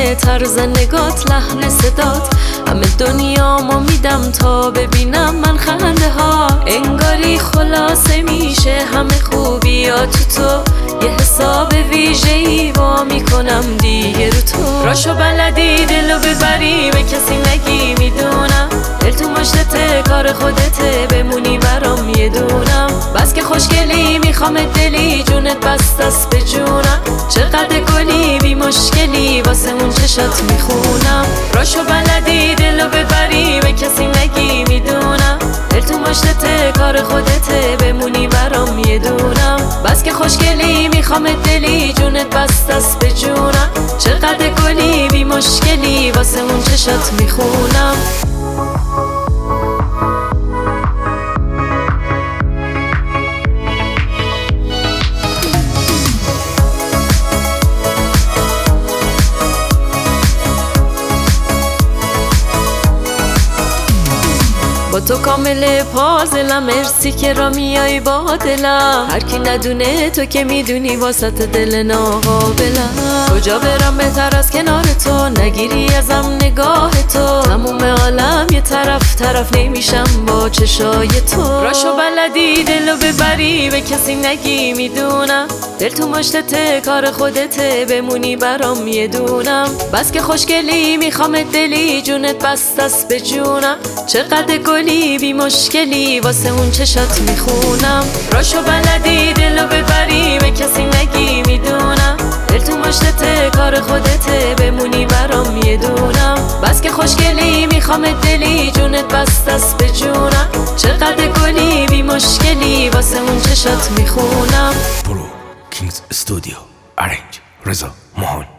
طرز نگات، لحن صدات، همه دنیامو میدم تا ببینم من خنده ها. انگاری خلاصه میشه همه خوبیات تو، یه حساب ویژه‌ای با میکنم دیگه رو تو. راشو بلدی دلو ببری به کسی نگی، میدونم دل تو مشتته کار خودته، بمونی برام یه دونم. بس که خوشگلی میخوام دلی، جونت بست است به جونم. چقدر گلی بی مشکلی واسه اون چشات میخونم. راشو بلدی دلو ببری به کسی نگی، میدونم دل تو مشتته کار خودته، بمونی برام یه دونم. بس که خوشگلی میخوام دلی، جونت بست است به جونم. چقدر گلی بی مشکلی واسه اون چشات میخونم. با تو کامل پازلم، مرسی که را میای با دلم. هر کی ندونه تو که میدونی واسط دل ناقابلم. کجا برم بهتر از کنار تو، نگیری ازم نگاه تو. تموم عالم یه طرف نمیشم با چشای تو. راشو بلدی دلو ببری به کسی نگی، میدونم دل تو مشتته کار خودته، بمونی برام یه دونم. بس که خوشگلی میخوام دلی، جونت بست است به جونم. چقدر گلی بی مشکلی واسه اون چشات میخونم. راشو بلدی دلو ببری به کسی نگی، میدونم دل تو مشتته کار خودته، بمونی برام یه دونم. بس که خوشگلی میخوام دلی، جونت بست است به جونم. چقدر گلی بی مشکلی واسه اون چشات میخونم. برو کینگز استودیو، ارنج رضا ماهان.